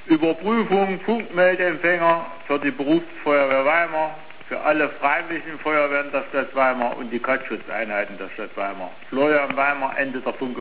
Überprüfung Funkmeldeempfänger für die Berufsfeuerwehr Weimar, für alle freiwilligen Feuerwehren der Stadt Weimar und die Kattschutzeinheiten der Stadt Weimar. Florian Weimar, Ende der Funke.